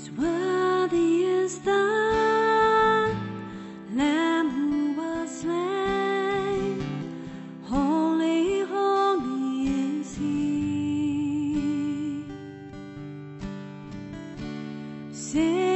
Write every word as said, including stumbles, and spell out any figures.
Worthy is the Lamb who was slain. Holy, holy is He. Sing